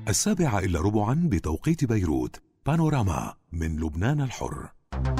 7:15 بتوقيت بيروت. بانوراما من لبنان الحر.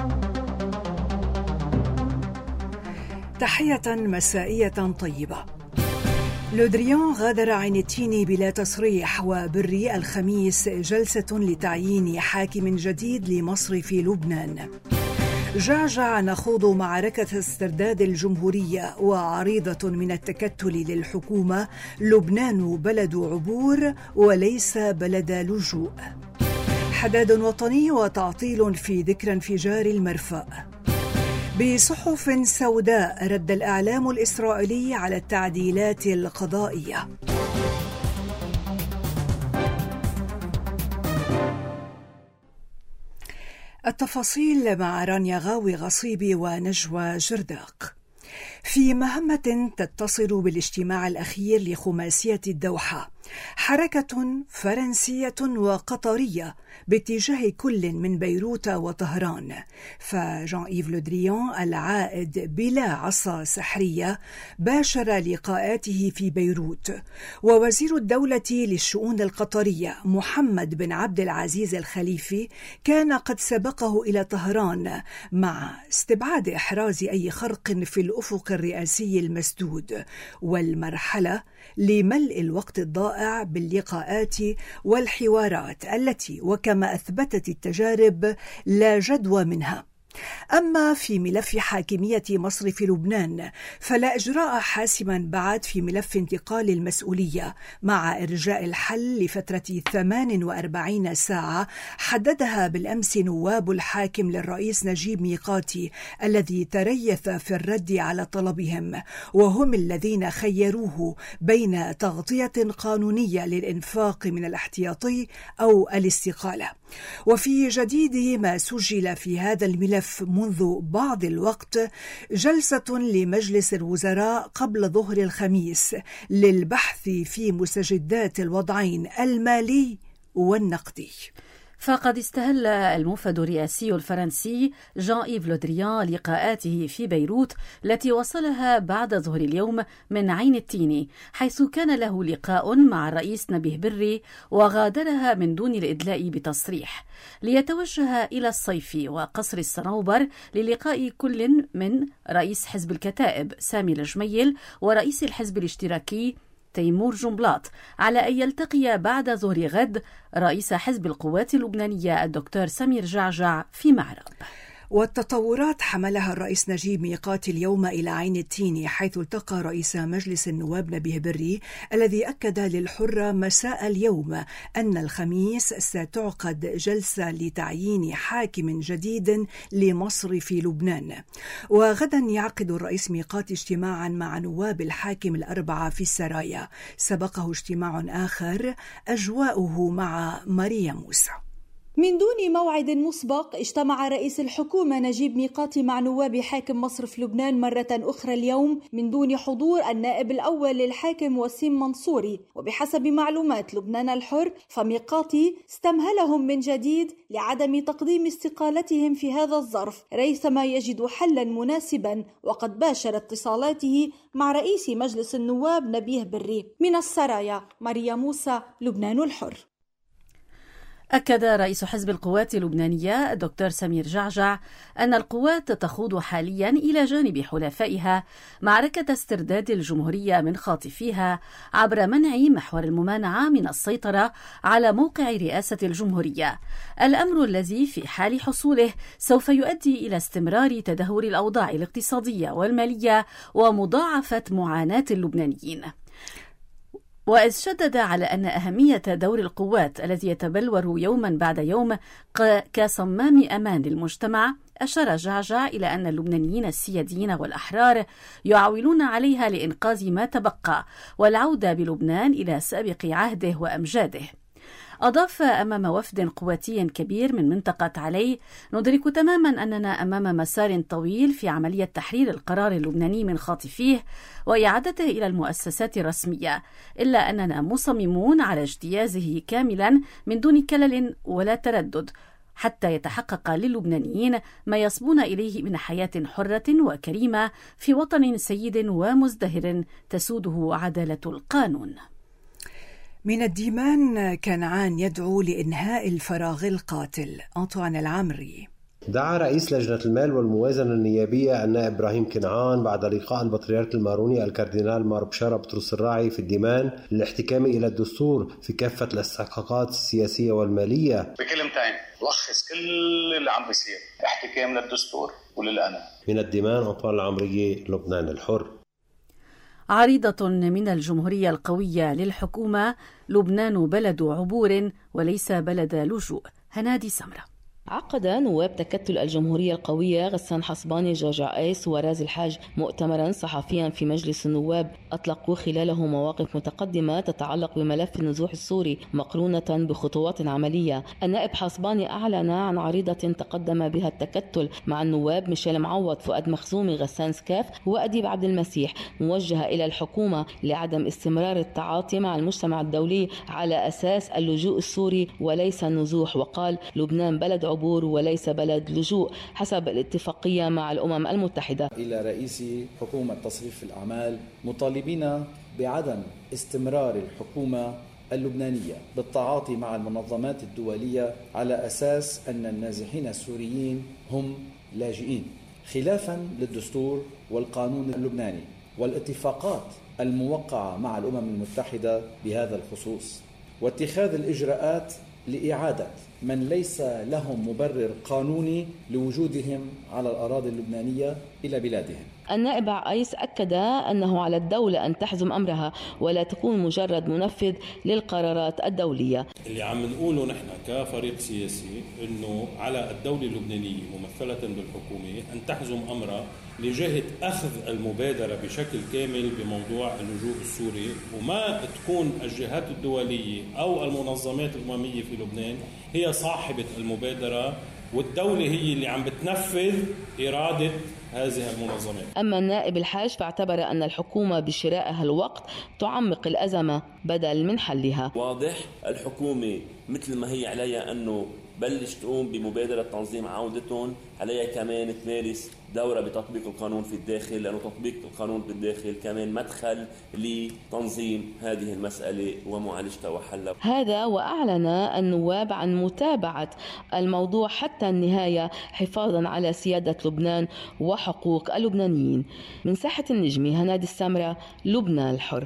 تحية مسائية طيبة. لودريان غادر عين التين بلا تصريح، وبري الخميس جلسة لتعيين حاكم جديد لمصرف لبنان. جعجع نخوض معركة استرداد الجمهورية وعريضة من التكتل للحكومة. لبنان بلد عبور وليس بلد لجوء. حداد وطني وتعطيل في ذكرى انفجار المرفأ. بصحف سوداء رد الإعلام الإسرائيلي على التعديلات القضائية. التفاصيل مع رانيا غاوي غصيبي ونجوى جرداق. في مهمة تتصل بالاجتماع الأخير لخماسية الدوحة، حركة فرنسية وقطرية باتجاه كل من بيروت وطهران، فجان إيف لودريان العائد بلا عصا سحرية باشر لقاءاته في بيروت، ووزير الدولة للشؤون القطرية محمد بن عبد العزيز الخليفي كان قد سبقه إلى طهران مع استبعاد إحراز أي خرق في الأفق الرئاسي المسدود، والمرحلة لملء الوقت الضائع باللقاءات والحوارات التي وكما أثبتت التجارب لا جدوى منها. أما في ملف حاكمية مصرف لبنان فلا إجراء حاسما بعد في ملف انتقال المسؤولية مع إرجاء الحل لفترة 48 ساعة حددها بالأمس نواب الحاكم للرئيس نجيب ميقاتي، الذي تريث في الرد على طلبهم، وهم الذين خيروه بين تغطية قانونية للإنفاق من الاحتياطي أو الاستقالة. وفي جديد ما سجل في هذا الملف منذ بعض الوقت جلسة لمجلس الوزراء قبل ظهر الخميس للبحث في مستجدات الوضعين المالي والنقدي. فقد استهل الموفد الرئاسي الفرنسي جان إيف لودريان لقاءاته في بيروت التي وصلها بعد ظهر اليوم من عين التين، حيث كان له لقاء مع الرئيس نبيه بري وغادرها من دون الإدلاء بتصريح، ليتوجه إلى الصيف وقصر الصنوبر للقاء كل من رئيس حزب الكتائب سامي الجميل ورئيس الحزب الاشتراكي تيمور جنبلاط، على أن يلتقي بعد ظهر غد رئيس حزب القوات اللبنانية الدكتور سمير جعجع في معرب. والتطورات حملها الرئيس نجيب ميقاتي اليوم إلى عين التين، حيث التقى رئيس مجلس النواب نبيه بري الذي أكد للحرة مساء اليوم أن الخميس ستعقد جلسة لتعيين حاكم جديد لمصرف في لبنان. وغدا يعقد الرئيس ميقاتي اجتماعا مع نواب الحاكم الأربعة في السرايا، سبقه اجتماع آخر أجواؤه مع ماريا موسى. من دون موعد مسبق اجتمع رئيس الحكومة نجيب ميقاتي مع نواب حاكم مصرف لبنان مرة أخرى اليوم من دون حضور النائب الأول للحاكم وسيم منصوري. وبحسب معلومات لبنان الحر فميقاتي استمهلهم من جديد لعدم تقديم استقالتهم في هذا الظرف ريثما يجد حلا مناسبا، وقد باشر اتصالاته مع رئيس مجلس النواب نبيه بري. من السرايا ماريا موسى، لبنان الحر. أكد رئيس حزب القوات اللبنانية الدكتور سمير جعجع أن القوات تخوض حاليا إلى جانب حلفائها معركة استرداد الجمهورية من خاطفيها عبر منع محور الممانعة من السيطرة على موقع رئاسة الجمهورية، الأمر الذي في حال حصوله سوف يؤدي إلى استمرار تدهور الأوضاع الاقتصادية والمالية ومضاعفة معاناة اللبنانيين. وإذ شدد على أن أهمية دور القوات الذي يتبلور يوما بعد يوم كصمام أمان للمجتمع، أشار جعجع إلى أن اللبنانيين السياديين والأحرار يعولون عليها لإنقاذ ما تبقى والعودة بلبنان إلى سابق عهده وأمجاده. أضاف أمام وفد قواتي كبير من منطقة علي: ندرك تماما أننا أمام مسار طويل في عملية تحرير القرار اللبناني من خاطفيه وإعادته إلى المؤسسات الرسمية، إلا أننا مصممون على اجتيازه كاملا من دون كلل ولا تردد حتى يتحقق للبنانيين ما يصبون إليه من حياة حرة وكريمة في وطن سيد ومزدهر تسوده عدالة القانون. من الديمان كنعان يدعو لإنهاء الفراغ القاتل. أنطوان العمري. دعا رئيس لجنة المال والموازنة النيابية النائب إبراهيم كنعان بعد لقاء البطريرك الماروني الكاردينال مار بشارة بطرس الراعي في الديمان للاحتكام إلى الدستور في كافة الاستحقاقات السياسية والمالية. بكلمتين لخص كل اللي عم بيصير: احتكام للدستور وللقانون. من الديمان أنطوان العمري، لبنان الحر. عريضة من الجمهورية القوية للحكومة: لبنان بلد عبور وليس بلد لجوء. هنادي سمرة. عقد نواب تكتل الجمهورية القوية غسان حصباني، جعجع أيس ورازي الحاج مؤتمرا صحفيا في مجلس النواب أطلقوا خلاله مواقف متقدمة تتعلق بملف النزوح السوري مقرونة بخطوات عملية. النائب حصباني أعلن عن عريضة تقدم بها التكتل مع النواب ميشيل معوض، فؤاد مخزومي، غسان سكاف وأديب عبد المسيح، موجهة إلى الحكومة لعدم استمرار التعاطي مع المجتمع الدولي على أساس اللجوء السوري وليس النزوح. وقال: لبنان بلد عبور وليس بلد لجوء حسب الاتفاقية مع الأمم المتحدة. إلى رئيس حكومة تصريف الأعمال مطالبين بعدم استمرار الحكومة اللبنانية بالتعاطي مع المنظمات الدولية على أساس أن النازحين السوريين هم لاجئين، خلافا للدستور والقانون اللبناني والاتفاقات الموقعة مع الأمم المتحدة بهذا الخصوص، واتخاذ الإجراءات لإعادة من ليس لهم مبرر قانوني لوجودهم على الأراضي اللبنانية إلى بلادهم. النائب عايس أكد أنه على الدولة أن تحزم أمرها ولا تكون مجرد منفذ للقرارات الدولية. اللي عم نقوله نحن كفريق سياسي إنه على الدولة اللبنانية ممثلة بالحكومة أن تحزم أمرها لجهة أخذ المبادرة بشكل كامل بموضوع اللجوء السوري، وما تكون الجهات الدولية أو المنظمات الأممية في لبنان هي صاحبة المبادرة، والدولة هي اللي عم بتنفذ إرادة هذه المنظمات. أما النائب الحاج فاعتبر أن الحكومة بشرائها الوقت تعمق الأزمة بدل من حلها. واضح الحكومة مثل ما هي عليها أنه بلش تقوم بمبادرة تنظيم عودتهم، عليها كمان تمارس دورة بتطبيق القانون في الداخل، لأنه تطبيق القانون بالداخل كمان مدخل لتنظيم هذه المسألة ومعالجتها وحلها. هذا وأعلن النواب عن متابعة الموضوع حتى النهاية حفاظا على سيادة لبنان وحقوق اللبنانيين. من ساحة النجمي، هنادي السمرة، لبنان الحر.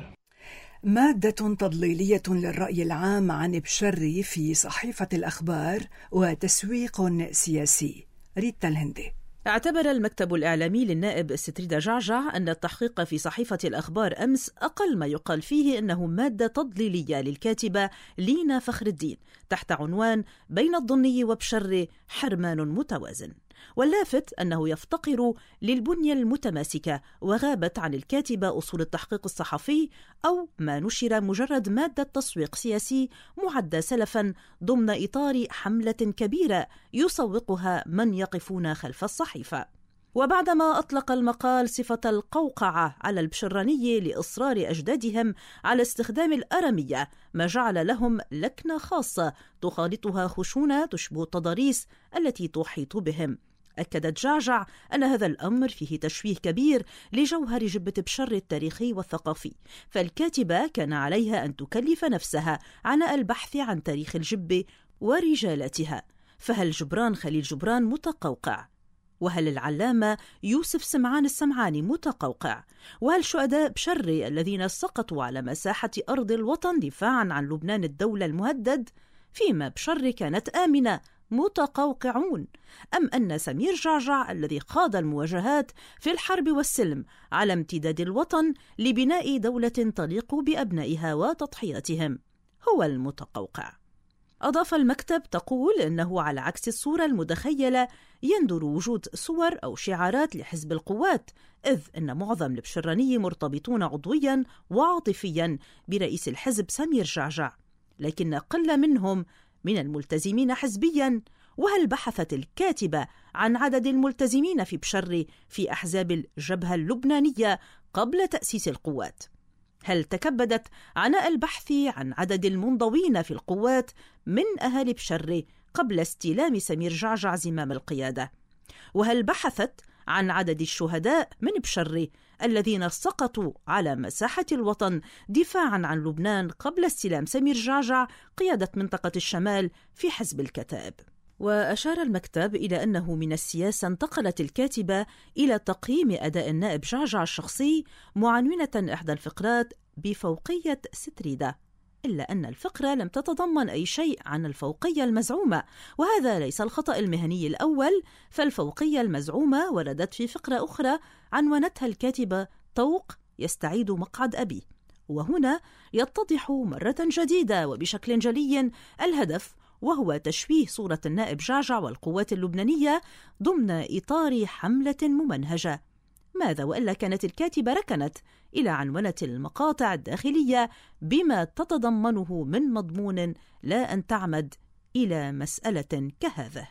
مادة تضليلية للرأي العام عن بشري في صحيفة الأخبار وتسويق سياسي. ريتا الهندي. اعتبر المكتب الإعلامي للنائب ستريدا جعجع أن التحقيق في صحيفة الأخبار أمس أقل ما يقال فيه أنه مادة تضليلية للكاتبة لينا فخر الدين تحت عنوان بين الضني وبشر حرمان متوازن، واللافت أنه يفتقر للبنية المتماسكة، وغابت عن الكاتبة أصول التحقيق الصحفي أو ما نشر مجرد مادة تسويق سياسي معدة سلفا ضمن إطار حملة كبيرة يسوقها من يقفون خلف الصحيفة. وبعدما أطلق المقال صفة القوقعة على البشرانية لإصرار أجدادهم على استخدام الأرمية، ما جعل لهم لكنة خاصة تخالطها خشونة تشبه التضاريس التي تحيط بهم. أكدت جعجع أن هذا الأمر فيه تشويه كبير لجوهر جبة بشر التاريخي والثقافي، فالكاتبة كان عليها أن تكلف نفسها عناء البحث عن تاريخ الجبة ورجالاتها. فهل جبران خليل جبران متقوقع؟ وهل العلامة يوسف سمعان السمعاني متقوقع؟ وهل شهداء بشري الذين سقطوا على مساحة أرض الوطن دفاعا عن لبنان الدولة المهدد فيما بشر كانت آمنة متقوقعون؟ أم أن سمير جعجع الذي خاض المواجهات في الحرب والسلم على امتداد الوطن لبناء دولة تليق بأبنائها وتضحياتهم هو المتقوقع؟ أضاف المكتب تقول إنه على عكس الصورة المتخيلة يندر وجود صور أو شعارات لحزب القوات، إذ أن معظم البشرانية مرتبطون عضويا وعاطفيا برئيس الحزب سمير جعجع، لكن قل منهم من الملتزمين حزبيا. وهل بحثت الكاتبة عن عدد الملتزمين في بشري في أحزاب الجبهة اللبنانية قبل تأسيس القوات؟ هل تكبدت عناء البحث عن عدد المنضوين في القوات من أهالي بشري قبل استلام سمير جعجع زمام القيادة؟ وهل بحثت عن عدد الشهداء من بشري الذين سقطوا على مساحة الوطن دفاعا عن لبنان قبل استلام سمير جعجع قيادة منطقة الشمال في حزب الكتائب. وأشار المكتب إلى أنه من السياسة انتقلت الكاتبة إلى تقييم أداء النائب جعجع الشخصي، معنونة إحدى الفقرات بفوقية ستريدة، إلا أن الفقرة لم تتضمن أي شيء عن الفوقية المزعومة، وهذا ليس الخطأ المهني الأول، فالفوقية المزعومة وردت في فقرة أخرى عنونتها الكاتبة طوق يستعيد مقعد أبي. وهنا يتضح مرة جديدة وبشكل جلي الهدف، وهو تشويه صورة النائب جعجع والقوات اللبنانية ضمن إطار حملة ممنهجة. ماذا وإلا كانت الكاتبة ركنت إلى عنونة المقاطع الداخلية بما تتضمنه من مضمون لا أن تعمد إلى مسألة كهذا.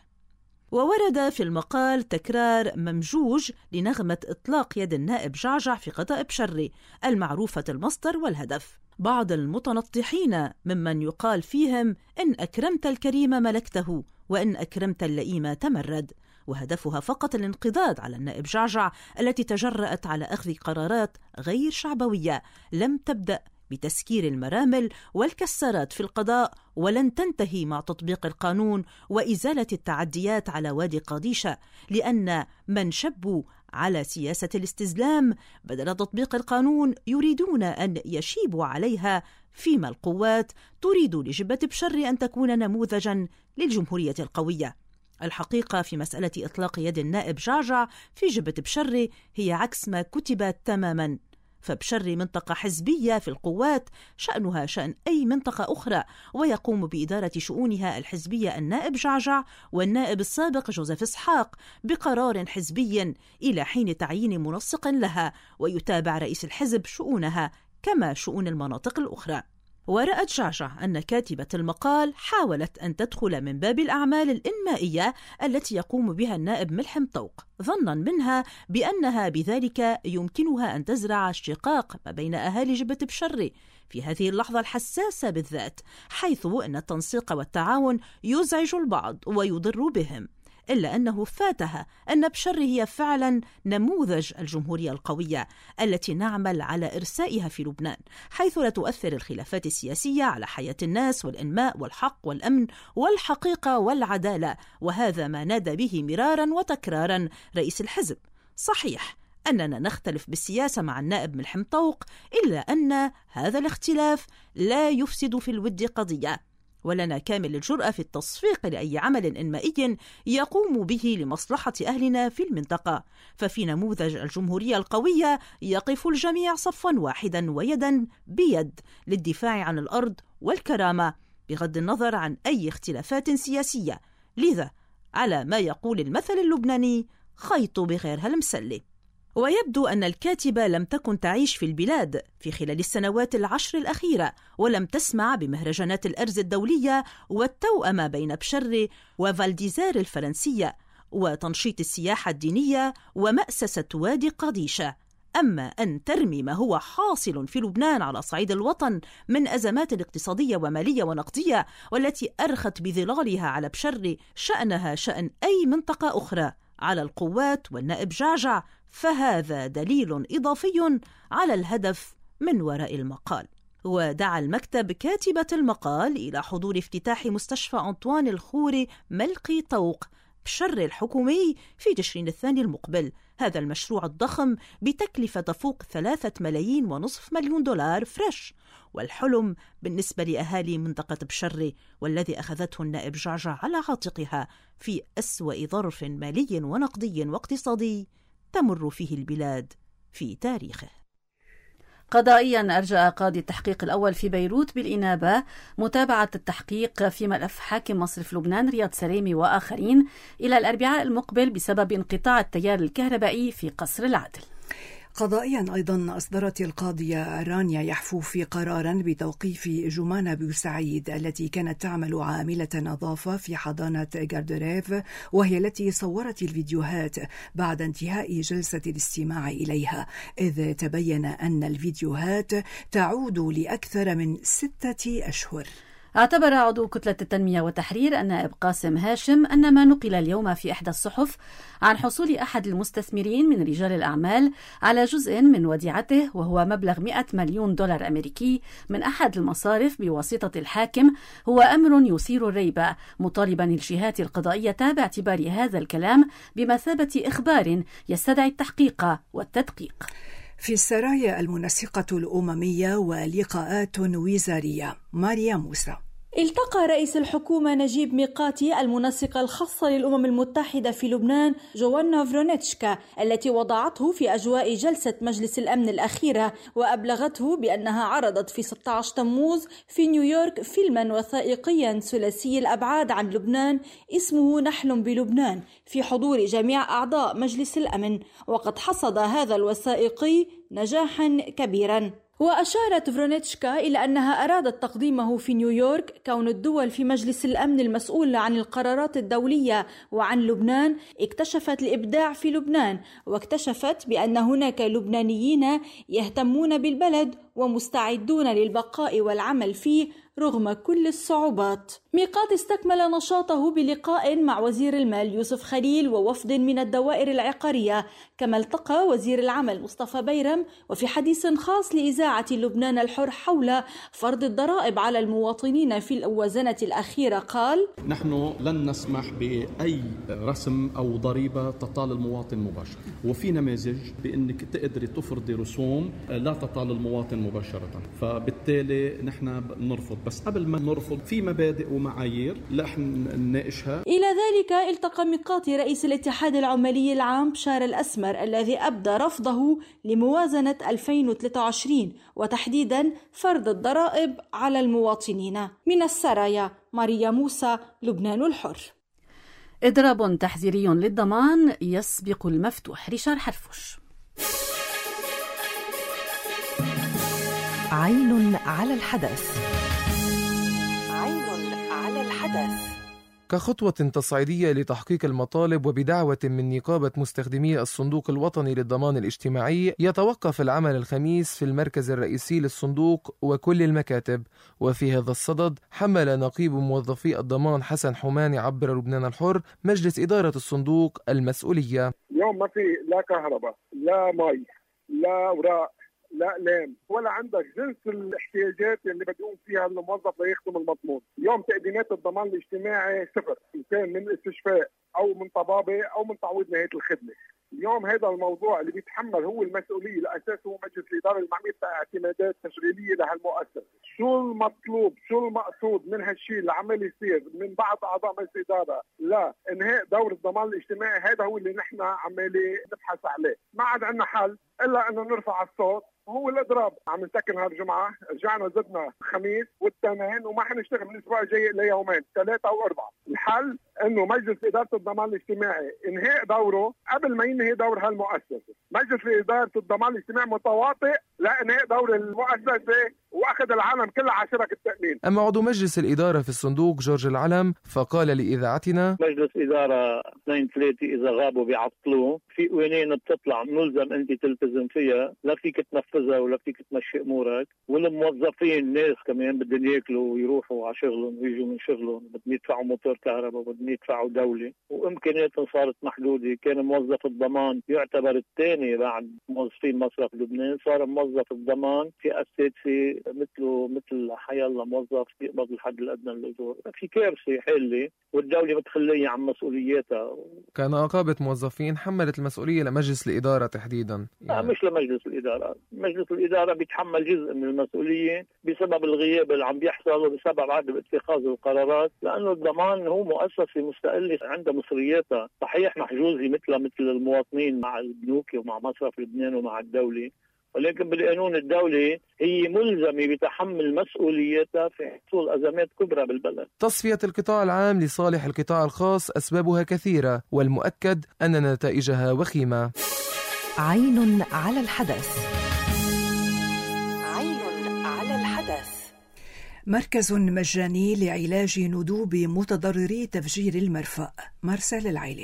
وورد في المقال تكرار ممجوج لنغمة إطلاق يد النائب جعجع في قضاء بشري المعروفة المصدر والهدف. بعض المتنطحين ممن يقال فيهم إن أكرمت الكريم ملكته وإن أكرمت اللئيم تمرد، وهدفها فقط الانقضاض على النائب جعجع التي تجرأت على أخذ قرارات غير شعبوية لم تبدأ بتسكير المرامل والكسارات في القضاء، ولن تنتهي مع تطبيق القانون وإزالة التعديات على وادي قاديشة، لأن من شبوا على سياسة الاستسلام بدل تطبيق القانون يريدون أن يشيبوا عليها، فيما القوات تريد لجبة بشري أن تكون نموذجا للجمهورية القوية. الحقيقة في مسألة إطلاق يد النائب جعجع في جبة بشري هي عكس ما كتب تماما، فبشري منطقة حزبية في القوات شأنها شأن أي منطقة أخرى، ويقوم بإدارة شؤونها الحزبية النائب جعجع والنائب السابق جوزيف إسحاق بقرار حزبي إلى حين تعيين منسق لها، ويتابع رئيس الحزب شؤونها كما شؤون المناطق الأخرى. ورأت جعجع أن كاتبة المقال حاولت أن تدخل من باب الأعمال الإنمائية التي يقوم بها النائب ملحم طوق، ظنا منها بأنها بذلك يمكنها أن تزرع اشتقاق ما بين أهالي جبة بشري في هذه اللحظة الحساسة بالذات، حيث أن التنسيق والتعاون يزعج البعض ويضر بهم. إلا أنه فاتها أن بشري هي فعلا نموذج الجمهورية القوية التي نعمل على إرسائها في لبنان، حيث لا تؤثر الخلافات السياسية على حياة الناس والإنماء والحق والأمن والحقيقة والعدالة، وهذا ما نادى به مرارا وتكرارا رئيس الحزب. صحيح أننا نختلف بالسياسة مع النائب ملحم طوق، إلا أن هذا الاختلاف لا يفسد في الود قضية، ولنا كامل الجرأة في التصفيق لأي عمل إنمائي يقوم به لمصلحة أهلنا في المنطقة. ففي نموذج الجمهورية القوية يقف الجميع صفا واحدا ويدا بيد للدفاع عن الأرض والكرامة بغض النظر عن أي اختلافات سياسية. لذا على ما يقول المثل اللبناني خيطوا بغيرها المسلي. ويبدو أن الكاتبة لم تكن تعيش في البلاد في خلال السنوات العشر الأخيرة، ولم تسمع بمهرجانات الأرز الدولية والتوأمة بين بشري وفالديزار الفرنسية وتنشيط السياحة الدينية ومأسسة وادي قاديشة. أما أن ترمي ما هو حاصل في لبنان على صعيد الوطن من أزمات اقتصادية ومالية ونقدية، والتي أرخت بظلالها على بشري شأنها شأن أي منطقة أخرى على القوات والنائب جعجع، فهذا دليل إضافي على الهدف من وراء المقال. ودعا المكتب كاتبة المقال إلى حضور افتتاح مستشفى أنطوان الخوري ملقي طوق بشر الحكومي في تشرين الثاني المقبل. هذا المشروع الضخم بتكلفة تفوق 3.5 مليون دولار فريش، والحلم بالنسبة لأهالي منطقة بشري، والذي أخذته النائب جعجع على عاتقها في أسوأ ظرف مالي ونقدي واقتصادي تمر فيه البلاد في تاريخه. قضائيا أرجأ قاضي التحقيق الأول في بيروت بالإنابة متابعة التحقيق في ملف حاكم مصرف لبنان رياض سليمي وآخرين إلى الأربعاء المقبل بسبب انقطاع التيار الكهربائي في قصر العدل. قضائيا أيضا أصدرت القاضية رانيا يحفو في قرارا بتوقيف جمانة بوسعيد التي كانت تعمل عاملة نظافة في حضانة جاردريف، وهي التي صورت الفيديوهات بعد انتهاء جلسة الاستماع إليها، إذ تبين أن الفيديوهات تعود لأكثر من 6 أشهر. اعتبر عضو كتلة التنمية والتحرير النائب قاسم هاشم أن ما نقل اليوم في إحدى الصحف عن حصول أحد المستثمرين من رجال الأعمال على جزء من وديعته وهو مبلغ 100 مليون دولار أمريكي من أحد المصارف بواسطة الحاكم هو أمر يثير الريبة، مطالبا الجهات القضائية باعتبار هذا الكلام بمثابة إخبار يستدعي التحقيق والتدقيق. في السرايا المنسقة الأممية ولقاءات وزارية، ماريا موسى. التقى رئيس الحكومة نجيب ميقاتي المنسقة الخاصة للأمم المتحدة في لبنان جوانا فرونيتشكا التي وضعته في أجواء جلسة مجلس الأمن الأخيرة، وأبلغته بأنها عرضت في 16 تموز في نيويورك فيلما وثائقيا ثلاثي الأبعاد عن لبنان اسمه نحلم بلبنان في حضور جميع أعضاء مجلس الأمن، وقد حصد هذا الوثائقي نجاحا كبيرا. وأشارت فرونيتشكا إلى أنها أرادت تقديمه في نيويورك كون الدول في مجلس الأمن المسؤول عن القرارات الدولية وعن لبنان اكتشفت الإبداع في لبنان، واكتشفت بأن هناك لبنانيين يهتمون بالبلد ومستعدون للبقاء والعمل فيه رغم كل الصعوبات. ميقات استكمل نشاطه بلقاء مع وزير المال يوسف خليل ووفد من الدوائر العقارية، كما التقى وزير العمل مصطفى بيرم، وفي حديث خاص لإذاعة لبنان الحر حول فرض الضرائب على المواطنين في الأوازنة الأخيرة قال: نحن لن نسمح بأي رسم أو ضريبة تطال المواطن مباشرة، وفي نماذج بأنك تقدري تفرضي رسوم لا تطال المواطن مباشرة، فبالتالي نحن نرفض. بس قبل ما نرفض في مبادئ ومعايير رح نناقشها. إلى ذلك التقى ميقاتي رئيس الاتحاد العمالي العام بشار الأسمر الذي أبدى رفضه لموازنة 2023 وتحديدا فرض الضرائب على المواطنين. من السرايا، ماريا موسى، لبنان الحر. إضراب تحذيري للضمان يسبق المفتوح، ريشار حرفوش. عين على الحدث. عين على الحدث. كخطوة تصعيدية لتحقيق المطالب وبدعوة من نقابة مستخدمي الصندوق الوطني للضمان الاجتماعي، يتوقف العمل الخميس في المركز الرئيسي للصندوق وكل المكاتب. وفي هذا الصدد حمل نقيب موظفي الضمان حسن حماني عبر لبنان الحر مجلس إدارة الصندوق المسؤولية. اليوم ما في لا كهرباء لا مي لا أوراق لا اقلام ولا عندك جنس الاحتياجات اللي بتقوم فيها الموظف ليخدم المضمون. اليوم تقديمات الضمان الاجتماعي صفر، ان كان من استشفاء او من طبابه او من تعويض نهايه الخدمه. اليوم هذا الموضوع اللي بيتحمل هو المسؤوليه لاساسه مجلس الاداره المعني اعتمادات تشغيليه لهالمؤسسه. شو المطلوب، شو المقصود من هالشيء اللي عمال يصير من بعض اعضاء مجلس الاداره لا انهاء دور الضمان الاجتماعي، هذا هو اللي نحن عمالين نبحث عليه. ما عاد عندنا حل الا انه نرفع الصوت، هو الاضراب. عم نسكن هالجمعه، رجعنا زدنا خميس والاثنين وما حنشتغل من الاسبوع الجاي الا يومين 3 أو 4. الحل انه مجلس اداره الضمان الاجتماعي انهاء دوره قبل ما ينهي دور هالمؤسسه. مجلس اداره الضمان الاجتماعي متواطئ لانهاء دور المؤسسه واخذ العالم كلها على شبك التامين. اما عضو مجلس الاداره في الصندوق جورج العلم فقال لاذاعتنا: مجلس اداره 2-3 اذا غابوا بيعطلوه، في قوانين بتطلع ملزم انت تلتزم فيها، لا فيك تنفذها ولا فيك تمشي امورك، والموظفين ناس كمان بدهم ياكلوا ويروحوا على شغلهم ويجوا من شغلهم، بدهم يدفعوا موتور كهرباء، بدهم يدفعوا دولة، وامكانياتهم صارت محدوده. كان موظف الضمان يعتبر الثاني بعد موظفين مصرف لبنان، صار موظف الضمان في السادسه مثله مثل حيالله موظف يقبض الحد الادنى للاجور. في كارثه حاله والدوله متخليه عن مسؤولياتها. كان نقابه موظفين حملت المسؤوليه لمجلس الاداره تحديدا يعني. مش لمجلس الاداره، مجلس الاداره بيتحمل جزء من المسؤوليه بسبب الغياب اللي عم بيحصل وبسبب عدم اتخاذ القرارات، لانه الضمان هو مؤسسه مستقله عندها مصرياتها، صحيح محجوزه مثل المواطنين مع البنوك ومع مصرف لبنان ومع الدوله، ولكن بالقانون الدولي هي ملزمة بتحمل مسؤوليتها في حصول أزمات كبرى بالبلد. تصفية القطاع العام لصالح القطاع الخاص أسبابها كثيرة، والمؤكد أن نتائجها وخيمة. عين على الحدث. عين على الحدث. مركز مجاني لعلاج ندوب متضرري تفجير المرفأ، مرسال العيلي.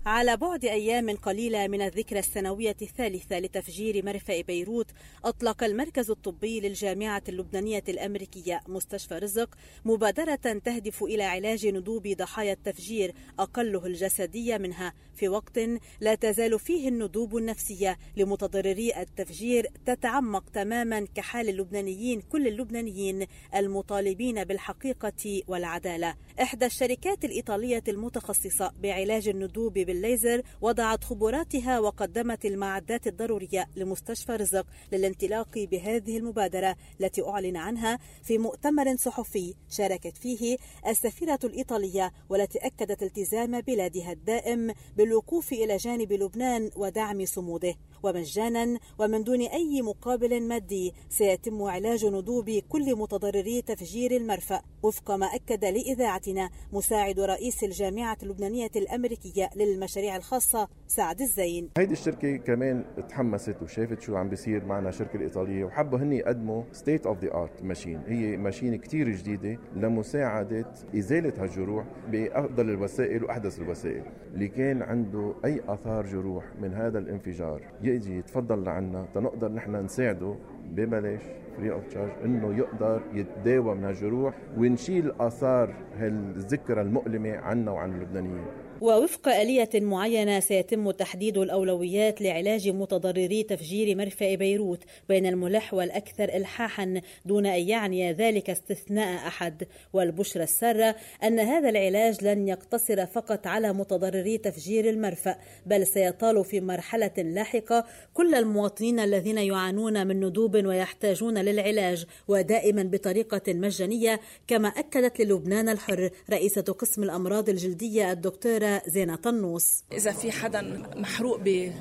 على بعد أيام قليلة من الذكرى السنوية الثالثة لتفجير مرفأ بيروت، أطلق المركز الطبي للجامعة اللبنانية الأمريكية مستشفى رزق مبادرة تهدف إلى علاج ندوب ضحايا التفجير أقله الجسدية منها، في وقت لا تزال فيه الندوب النفسية لمتضرري التفجير تتعمق تماما كحال اللبنانيين كل اللبنانيين المطالبين بالحقيقة والعدالة. إحدى الشركات الإيطالية المتخصصة بعلاج الندوب بالليزر وضعت خبراتها وقدمت المعدات الضرورية لمستشفى رزق للانطلاق بهذه المبادرة التي أعلن عنها في مؤتمر صحفي شاركت فيه السفيرة الإيطالية، والتي أكدت التزام بلادها الدائم بالوقوف إلى جانب لبنان ودعم صموده، ومجانا ومن دون أي مقابل مادي سيتم علاج ندوب كل متضرري تفجير المرفأ، وفق ما أكد لإذاعتنا مساعد رئيس الجامعة اللبنانية الأمريكية للمشاريع الخاصة سعد الزين. هيدي الشركة كمان تحمست وشافت شو عم بيصير معنا الشركة الإيطالية، وحبوا هني يقدموا state of the art ماشين، هي ماشين كتير جديدة لمساعدة إزالة هالجروح بأفضل الوسائل وأحدث الوسائل. اللي كان عنده أي آثار جروح من هذا الانفجار يجي يتفضل لعنا تنقدر نحن نساعده ببلاش فري اوف تشارج انه يقدر يتداوى من هالجروح ونشيل آثار هالذكرى المؤلمة عنا وعن اللبنانيين. ووفق آلية معينة سيتم تحديد الأولويات لعلاج متضرري تفجير مرفأ بيروت بين الملح والأكثر إلحاحا دون أن يعني ذلك استثناء أحد. والبشرى السارة أن هذا العلاج لن يقتصر فقط على متضرري تفجير المرفأ، بل سيطال في مرحلة لاحقة كل المواطنين الذين يعانون من ندوب ويحتاجون للعلاج، ودائما بطريقة مجانية، كما أكدت للبنان الحر رئيسة قسم الأمراض الجلدية الدكتورة زينة طنوس. إذا في حدا محروق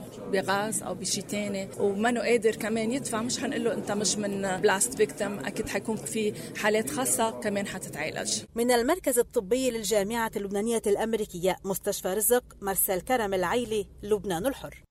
بغاز أو بشي تاني ومانو قادر كمان يدفع، مش هنقول له أنت مش من بلاست فيكتم، أكيد حيكون في حالات خاصة كمان حتتعالج. من المركز الطبي للجامعة اللبنانية الأمريكية مستشفى رزق، مرسل كرم العيلي، لبنان الحر.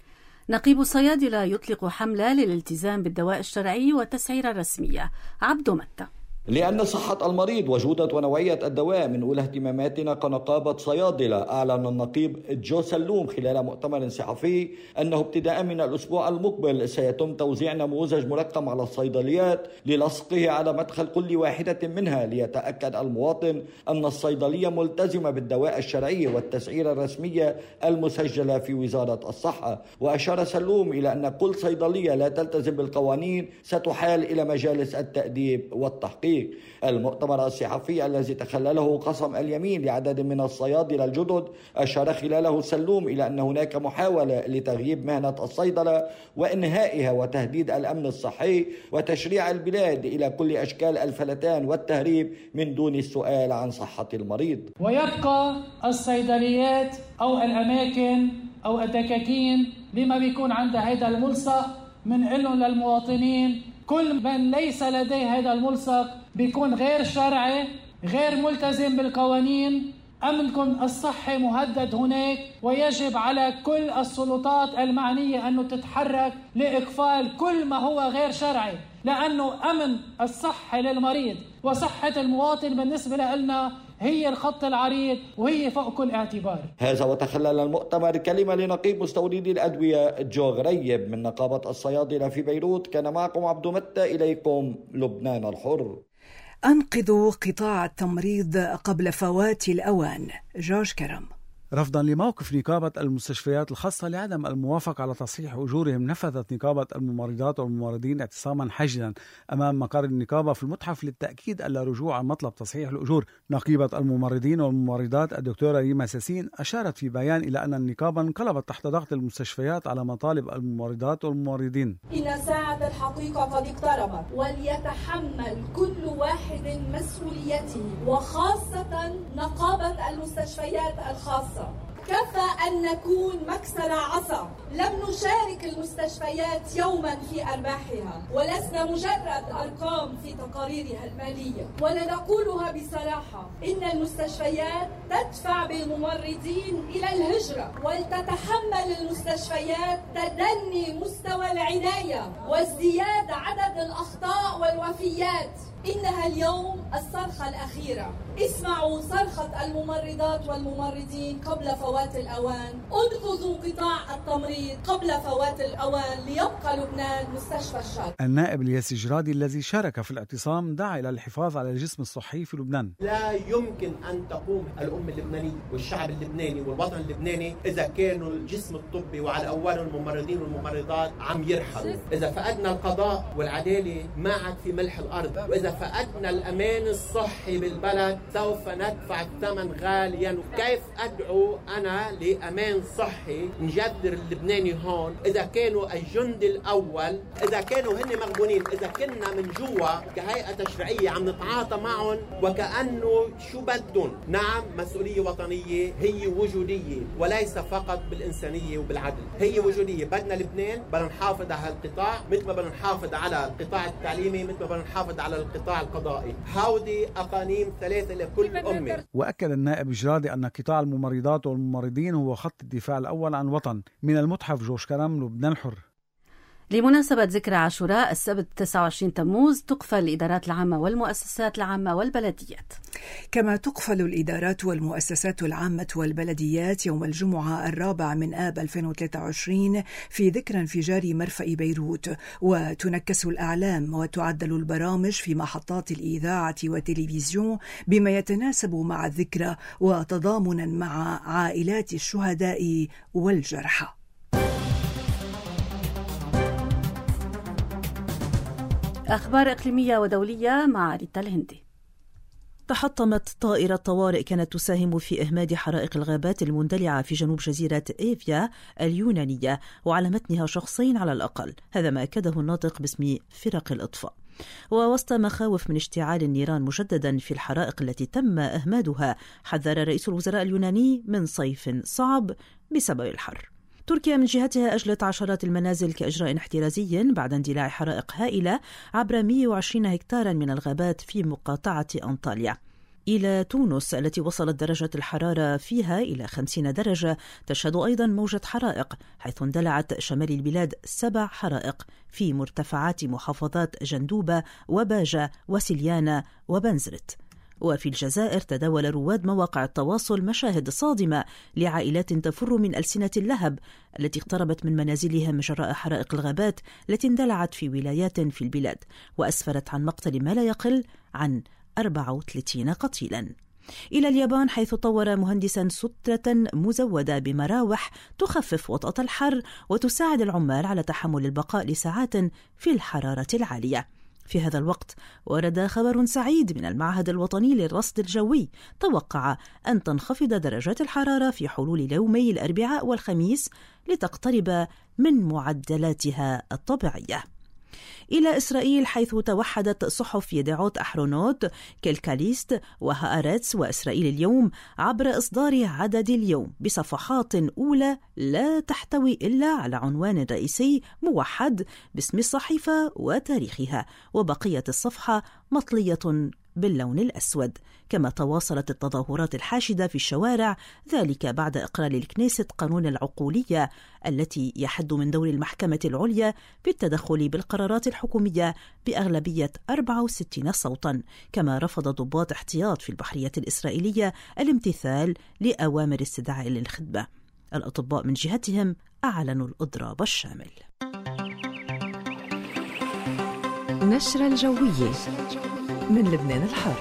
نقيب الصيادلة يطلق حملة للالتزام بالدواء الشرعي والتسعيرة الرسمية. عبد متى. لأن صحة المريض وجودة ونوعية الدواء من أولى اهتماماتنا كنقابة صيادلة، أعلن النقيب جو سلوم خلال مؤتمر صحفي أنه ابتداء من الأسبوع المقبل سيتم توزيع نموذج مرقم على الصيدليات للصقه على مدخل كل واحدة منها، ليتأكد المواطن أن الصيدلية ملتزمة بالدواء الشرعي والتسعيرة الرسمية المسجلة في وزارة الصحة. وأشار سلوم إلى أن كل صيدلية لا تلتزم بالقوانين ستحال إلى مجالس التأديب والتحقيق. المؤتمر الصحفي الذي تخلله قسم اليمين لعدد من الصيادلة الجدد أشار خلاله سلوم إلى أن هناك محاولة لتغييب مهنة الصيدلة وإنهائها وتهديد الأمن الصحي وتشريع البلاد إلى كل أشكال الفلتان والتهريب من دون السؤال عن صحة المريض. ويبقى الصيدليات أو الأماكن أو الدكاكين بما بيكون عندها هذا الملصق منقلهم للمواطنين. كل من ليس لديه هذا الملصق بيكون غير شرعي، غير ملتزم بالقوانين. أمنكم الصحي مهدد هناك، ويجب على كل السلطات المعنية أن تتحرك لإقفال كل ما هو غير شرعي، لأنه أمن الصحي للمريض وصحة المواطن بالنسبة لنا هي الخط العريض وهي فوق كل اعتبار. هذا وتخلل المؤتمر كلمة لنقيب مستوردي الأدوية جو غريب من نقابة الصيادلة في بيروت. كان معكم عبد متى، إليكم لبنان الحر. أنقذوا قطاع التمريض قبل فوات الأوان. جورج كرم. رفضا لموقف نقابة المستشفيات الخاصة لعدم الموافقة على تصحيح أجورهم، نفذت نقابة الممرضات والممرضين اعتصاما حشدا أمام مقر النقابة في المتحف للتأكيد على رجوع عن مطلب تصحيح الأجور. نقيبة الممرضين والممرضات الدكتورة ريما ساسين أشارت في بيان إلى أن النقابة انقلبت تحت ضغط المستشفيات على مطالب الممرضات والممرضين. إن ساعة الحقيقة قد اقتربت، وليتحمل كل واحد مسؤوليته، وخاصة نقابة المستشفيات الخاصة. كفى أن نكون مكسر عصا. لم نشارك المستشفيات يوما في أرباحها، ولسنا مجرد أرقام في تقاريرها المالية، ولنقولها بصراحة: إن المستشفيات تدفع بالممرضين إلى الهجرة، ولتتحمل المستشفيات تدني مستوى العناية وازدياد عدد الأخطاء والوفيات. إنها اليوم الصرخة الأخيرة. اسمعوا صرخة الممرضات والممرضين قبل فوات الأوان. انقذوا قطاع التمريض قبل فوات الأوان ليبقى لبنان مستشفى الشرق. النائب الياسي جرادي الذي شارك في الاعتصام دعا إلى الحفاظ على الجسم الصحي في لبنان. لا يمكن أن تقوم الأمة اللبنانية والشعب اللبناني والوطن اللبناني إذا كانوا الجسم الطبي وعلى أوله الممرضين والممرضات عم يرحلوا. إذا فقدنا القضاء والعدالة ما عاد في ملح الأرض، وإذا فقدنا الأمان الصحي بالبلد سوف ندفع الثمن غاليا. كيف أدعو أنا لأمان صحي نجذر اللبناني هون إذا كانوا الجند الأول، إذا كانوا هن مغبونين، إذا كنا من جوا كهيئة تشريعية عم نتعاطى معهم وكأنه شو بدهم. نعم، مسؤولية وطنية هي وجودية وليس فقط بالإنسانية وبالعدل، هي وجودية. بدنا لبنان، بدنا نحافظ على القطاع مثل ما بدنا نحافظ على القطاع التعليمي، مثل ما بدنا نحافظ على القطاع القضائي. هودي أقانيم ثلاثة لكل أمة. وأكد النائب جرادي أن قطاع الممرضات والممرضين هو خط الدفاع الأول عن الوطن. من المتحف جورج كرم، لبنان الحر. لمناسبة ذكرى عاشوراء السبت 29 تموز تقفل الإدارات العامة والمؤسسات العامة والبلديات. كما تقفل الإدارات والمؤسسات العامة والبلديات يوم الجمعة 4 من آب 2023 في ذكرى انفجار مرفأ بيروت، وتنكس الأعلام وتعدل البرامج في محطات الإذاعة والتلفزيون بما يتناسب مع الذكرى وتضامنا مع عائلات الشهداء والجرحى. أخبار إقليمية ودولية مع ريتا الهندي. تحطمت طائرة طوارئ كانت تساهم في إهماد حرائق الغابات المندلعة في جنوب جزيرة إيفيا اليونانية، وعلى متنها شخصين على الأقل، هذا ما أكده الناطق باسم فرق الإطفاء. ووسط مخاوف من اشتعال النيران مجددا في الحرائق التي تم إهمادها، حذر رئيس الوزراء اليوناني من صيف صعب بسبب الحر. تركيا من جهتها أجلت عشرات المنازل كإجراء احترازي بعد اندلاع حرائق هائلة عبر 120 هكتارا من الغابات في مقاطعة أنطاليا. إلى تونس التي وصلت درجة الحرارة فيها إلى 50 درجة، تشهد أيضا موجة حرائق، حيث اندلعت شمال البلاد 7 حرائق في مرتفعات محافظات جندوبة وباجة وسليانة وبنزرت. وفي الجزائر تداول رواد مواقع التواصل مشاهد صادمة لعائلات تفر من ألسنة اللهب التي اقتربت من منازلها من جراء حرائق الغابات التي اندلعت في ولايات في البلاد، وأسفرت عن مقتل ما لا يقل عن 34 قتيلا. إلى اليابان، حيث طور مهندسا سترة مزودة بمراوح تخفف وطأة الحر وتساعد العمال على تحمل البقاء لساعات في الحرارة العالية. في هذا الوقت ورد خبر سعيد من المعهد الوطني للرصد الجوي، توقع أن تنخفض درجات الحرارة في حلول يومي الأربعاء والخميس لتقترب من معدلاتها الطبيعية. إلى إسرائيل، حيث توحدت صحف يدعوت أحرونوت، كالكاليست وهآرتس وإسرائيل اليوم عبر إصدار عدد اليوم بصفحات أولى لا تحتوي إلا على عنوان رئيسي موحد باسم الصحيفة وتاريخها، وبقية الصفحة مطلية باللون الأسود. كما تواصلت التظاهرات الحاشدة في الشوارع، ذلك بعد إقرار الكنيست قانون العقولية التي يحد من دور المحكمة العليا في التدخل بالقرارات الحكومية بأغلبية 64 صوتا. كما رفض ضباط احتياط في البحرية الإسرائيلية الامتثال لأوامر استدعاء للخدمة. الأطباء من جهتهم أعلنوا الإضراب الشامل. نشرة الجوية من لبنان الحر.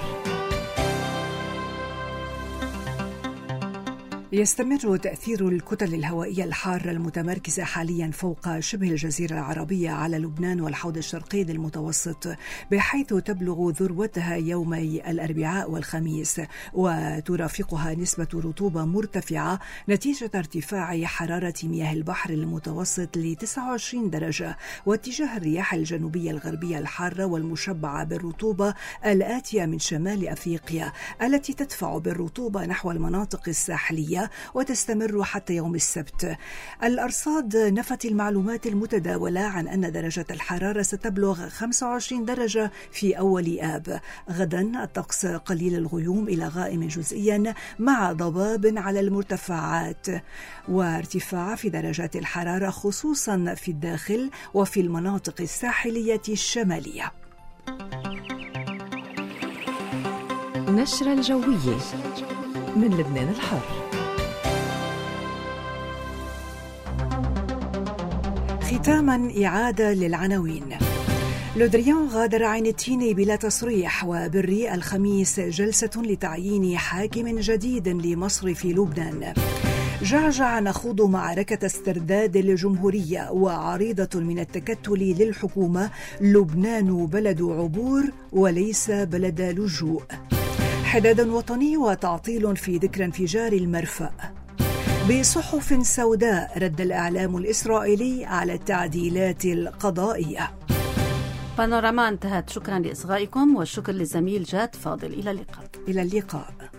يستمر تأثير الكتل الهوائية الحارة المتمركزة حاليا فوق شبه الجزيرة العربية على لبنان والحوض الشرقي للمتوسط، بحيث تبلغ ذروتها يومي الأربعاء والخميس، وترافقها نسبة رطوبة مرتفعة نتيجة ارتفاع حرارة مياه البحر المتوسط ل 29 درجة، واتجاه الرياح الجنوبية الغربية الحارة والمشبعة بالرطوبة الآتية من شمال أفريقيا التي تدفع بالرطوبة نحو المناطق الساحلية وتستمر حتى يوم السبت. الأرصاد نفت المعلومات المتداولة عن أن درجة الحرارة ستبلغ 25 درجة في أول آب. غدا الطقس قليل الغيوم إلى غائم جزئيا مع ضباب على المرتفعات، وارتفاع في درجات الحرارة خصوصا في الداخل وفي المناطق الساحلية الشمالية. النشرة الجوية من لبنان الحر. ختاما إعادة للعناوين. لودريان غادر عين التيني بلا تصريح، وبري الخميس جلسة لتعيين حاكم جديد لمصرف لبنان. جعجع نخوض معركة استرداد الجمهورية، وعريضة من التكتل للحكومة. لبنان بلد عبور وليس بلد لجوء. حداد وطني وتعطيل في ذكرى انفجار المرفأ. بصحف سوداء رد الإعلام الإسرائيلي على التعديلات القضائية. بانوراما انتهت. شكرا لإصغائكم والشكر للزميل جاد فاضل. إلى اللقاء.